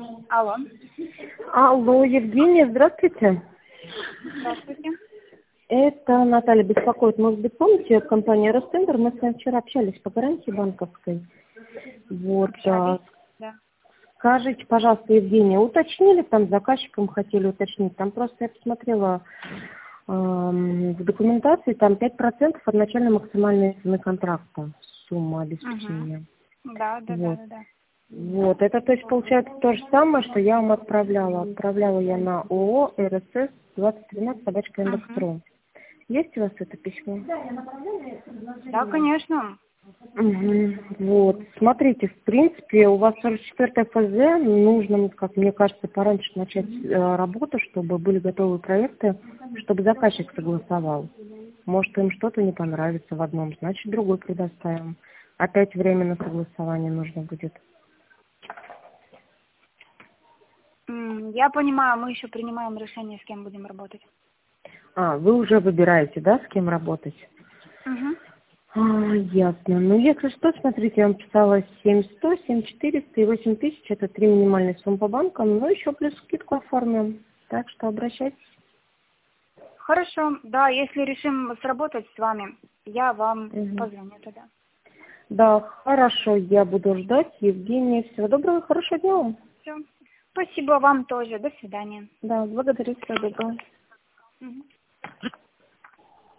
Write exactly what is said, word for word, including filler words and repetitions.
Алло. Алло, Евгения, здравствуйте. Здравствуйте. Это Наталья беспокоит. Может быть, помните компания Ростендер? Мы с вами вчера общались по гарантии банковской. Вот. Общались, да. Скажите, пожалуйста, Евгения, уточнили там, с заказчиком хотели уточнить? Там просто я посмотрела эм, в документации, там пять процентов от начальной максимальной цены контракта, сумма обеспечения. Угу. Да, да, Вот. да, да, да. Вот, это то есть получается то же самое, что я вам отправляла. Отправляла я на ООО РСС двадцать тринадцать собачка Угу. индекс.ру. Есть у вас это письмо? Да, конечно. Угу. Вот, смотрите, в принципе, у вас сорок четвёртое эф зэ, нужно, как мне кажется, пораньше начать э, работу, чтобы были готовы проекты, чтобы заказчик согласовал. Может, им что-то не понравится в одном, значит, другой предоставим. Опять время на согласование нужно будет. М, Я понимаю, мы еще принимаем решение, с кем будем работать. А, вы уже выбираете, да, с кем работать? Угу. А, ясно. Ну, если что, смотрите, я вам писала семь сто, семь четыреста и восемь тысяч, это три минимальные суммы по банкам, но еще плюс скидку оформим. Так что обращайтесь. Хорошо, да, если решим сработать с вами, я вам Угу. позвоню тогда. Да, хорошо, я буду ждать. Евгения, всего доброго, хорошего дня вам. Все. Спасибо вам тоже. До свидания. Да, благодарю, всего доброго. Мгм.